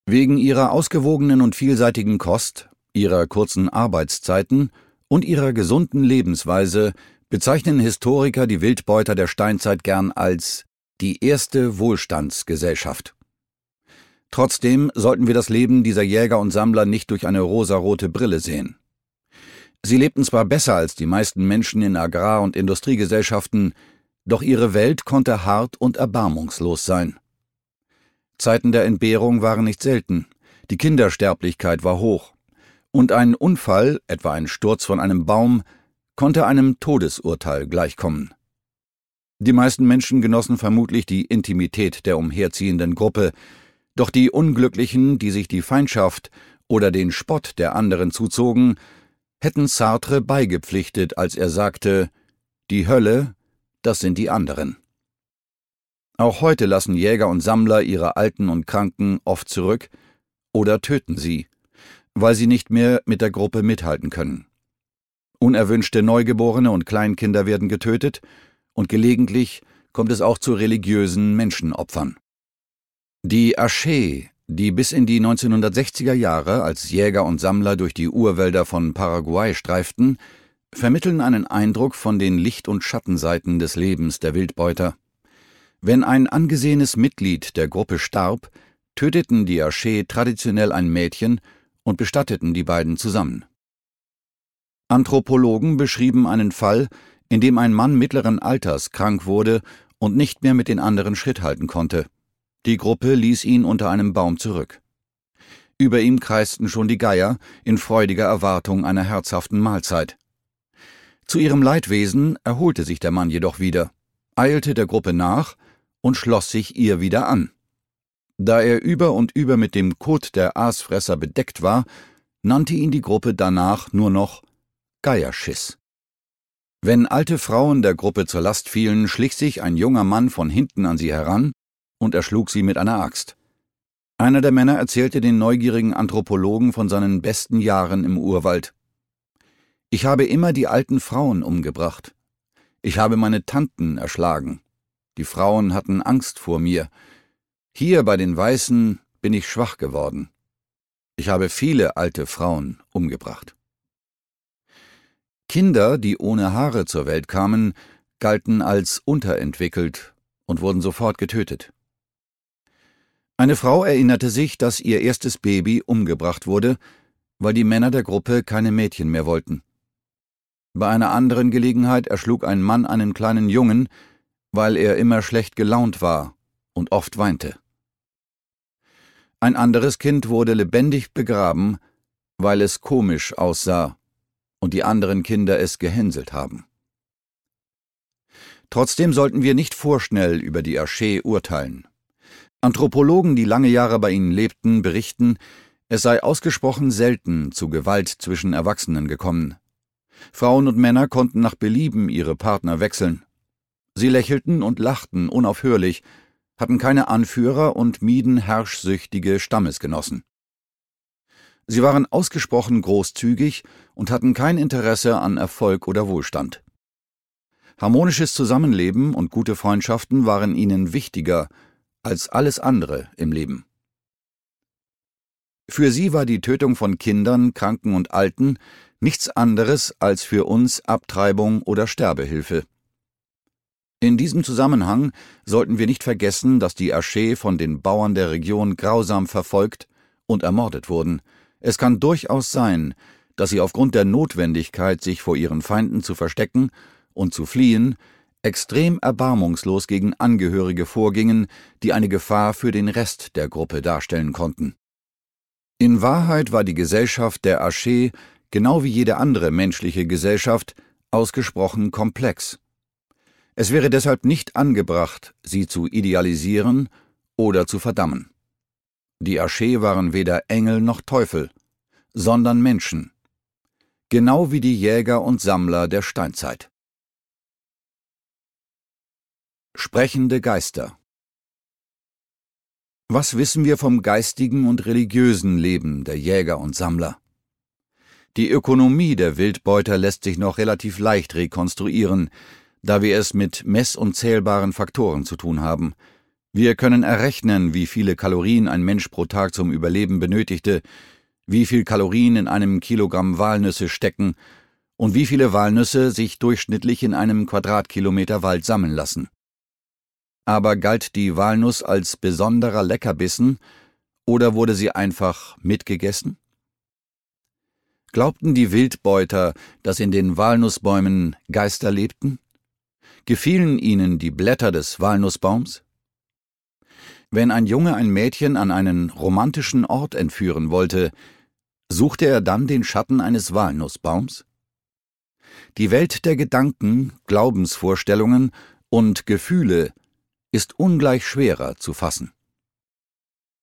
Wegen ihrer ausgewogenen und vielseitigen Kost, ihrer kurzen Arbeitszeiten und ihrer gesunden Lebensweise bezeichnen Historiker die Wildbeuter der Steinzeit gern als die erste Wohlstandsgesellschaft. Trotzdem sollten wir das Leben dieser Jäger und Sammler nicht durch eine rosarote Brille sehen. Sie lebten zwar besser als die meisten Menschen in Agrar- und Industriegesellschaften, doch ihre Welt konnte hart und erbarmungslos sein. Zeiten der Entbehrung waren nicht selten, die Kindersterblichkeit war hoch, und ein Unfall, etwa ein Sturz von einem Baum, konnte einem Todesurteil gleichkommen. Die meisten Menschen genossen vermutlich die Intimität der umherziehenden Gruppe, doch die Unglücklichen, die sich die Feindschaft oder den Spott der anderen zuzogen, hätten Sartre beigepflichtet, als er sagte: Die Hölle, das sind die anderen. Auch heute lassen Jäger und Sammler ihre Alten und Kranken oft zurück oder töten sie, weil sie nicht mehr mit der Gruppe mithalten können. Unerwünschte Neugeborene und Kleinkinder werden getötet und gelegentlich kommt es auch zu religiösen Menschenopfern. Die Aché, die bis in die 1960er Jahre als Jäger und Sammler durch die Urwälder von Paraguay streiften, vermitteln einen Eindruck von den Licht- und Schattenseiten des Lebens der Wildbeuter. Wenn ein angesehenes Mitglied der Gruppe starb, töteten die Aché traditionell ein Mädchen und bestatteten die beiden zusammen. Anthropologen beschrieben einen Fall, in dem ein Mann mittleren Alters krank wurde und nicht mehr mit den anderen Schritt halten konnte. Die Gruppe ließ ihn unter einem Baum zurück. Über ihm kreisten schon die Geier in freudiger Erwartung einer herzhaften Mahlzeit. Zu ihrem Leidwesen erholte sich der Mann jedoch wieder, eilte der Gruppe nach und schloss sich ihr wieder an. Da er über und über mit dem Kot der Aasfresser bedeckt war, nannte ihn die Gruppe danach nur noch Geierschiss. Wenn alte Frauen der Gruppe zur Last fielen, schlich sich ein junger Mann von hinten an sie heran und erschlug sie mit einer Axt. Einer der Männer erzählte den neugierigen Anthropologen von seinen besten Jahren im Urwald. »Ich habe immer die alten Frauen umgebracht. Ich habe meine Tanten erschlagen. Die Frauen hatten Angst vor mir. Hier bei den Weißen bin ich schwach geworden. Ich habe viele alte Frauen umgebracht.« Kinder, die ohne Haare zur Welt kamen, galten als unterentwickelt und wurden sofort getötet. Eine Frau erinnerte sich, dass ihr erstes Baby umgebracht wurde, weil die Männer der Gruppe keine Mädchen mehr wollten. Bei einer anderen Gelegenheit erschlug ein Mann einen kleinen Jungen, weil er immer schlecht gelaunt war und oft weinte. Ein anderes Kind wurde lebendig begraben, weil es komisch aussah und die anderen Kinder es gehänselt haben. Trotzdem sollten wir nicht vorschnell über die Aché urteilen. Anthropologen, die lange Jahre bei ihnen lebten, berichten, es sei ausgesprochen selten zu Gewalt zwischen Erwachsenen gekommen. Frauen und Männer konnten nach Belieben ihre Partner wechseln. Sie lächelten und lachten unaufhörlich, hatten keine Anführer und mieden herrschsüchtige Stammesgenossen. Sie waren ausgesprochen großzügig und hatten kein Interesse an Erfolg oder Wohlstand. Harmonisches Zusammenleben und gute Freundschaften waren ihnen wichtiger als alles andere im Leben. Für sie war die Tötung von Kindern, Kranken und Alten nichts anderes als für uns Abtreibung oder Sterbehilfe. In diesem Zusammenhang sollten wir nicht vergessen, dass die Aché von den Bauern der Region grausam verfolgt und ermordet wurden. Es kann durchaus sein, dass sie aufgrund der Notwendigkeit, sich vor ihren Feinden zu verstecken und zu fliehen, extrem erbarmungslos gegen Angehörige vorgingen, die eine Gefahr für den Rest der Gruppe darstellen konnten. In Wahrheit war die Gesellschaft der Aché, genau wie jede andere menschliche Gesellschaft, ausgesprochen komplex. Es wäre deshalb nicht angebracht, sie zu idealisieren oder zu verdammen. Die Aché waren weder Engel noch Teufel, sondern Menschen, genau wie die Jäger und Sammler der Steinzeit. Sprechende Geister. Was wissen wir vom geistigen und religiösen Leben der Jäger und Sammler? Die Ökonomie der Wildbeuter lässt sich noch relativ leicht rekonstruieren, da wir es mit mess- und zählbaren Faktoren zu tun haben. Wir können errechnen, wie viele Kalorien ein Mensch pro Tag zum Überleben benötigte, wie viel Kalorien in einem Kilogramm Walnüsse stecken und wie viele Walnüsse sich durchschnittlich in einem Quadratkilometer Wald sammeln lassen. Aber galt die Walnuss als besonderer Leckerbissen oder wurde sie einfach mitgegessen? Glaubten die Wildbeuter, dass in den Walnussbäumen Geister lebten? Gefielen ihnen die Blätter des Walnussbaums? Wenn ein Junge ein Mädchen an einen romantischen Ort entführen wollte, suchte er dann den Schatten eines Walnussbaums? Die Welt der Gedanken, Glaubensvorstellungen und Gefühle ist ungleich schwerer zu fassen.